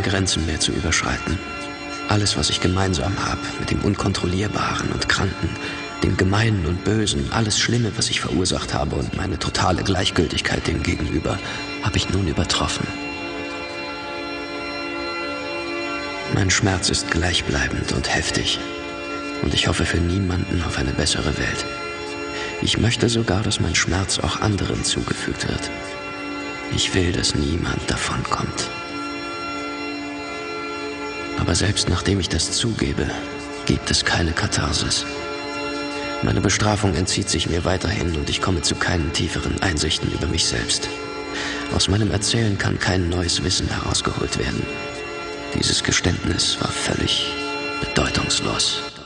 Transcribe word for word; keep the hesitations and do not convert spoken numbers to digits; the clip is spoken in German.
keine Grenzen mehr zu überschreiten. Alles, was ich gemeinsam habe mit dem Unkontrollierbaren und Kranken, dem Gemeinen und Bösen, alles Schlimme, was ich verursacht habe und meine totale Gleichgültigkeit dem gegenüber, habe ich nun übertroffen. Mein Schmerz ist gleichbleibend und heftig und ich hoffe für niemanden auf eine bessere Welt. Ich möchte sogar, dass mein Schmerz auch anderen zugefügt wird. Ich will, dass niemand davonkommt. Aber selbst nachdem ich das zugebe, gibt es keine Katharsis. Meine Bestrafung entzieht sich mir weiterhin und ich komme zu keinen tieferen Einsichten über mich selbst. Aus meinem Erzählen kann kein neues Wissen herausgeholt werden. Dieses Geständnis war völlig bedeutungslos.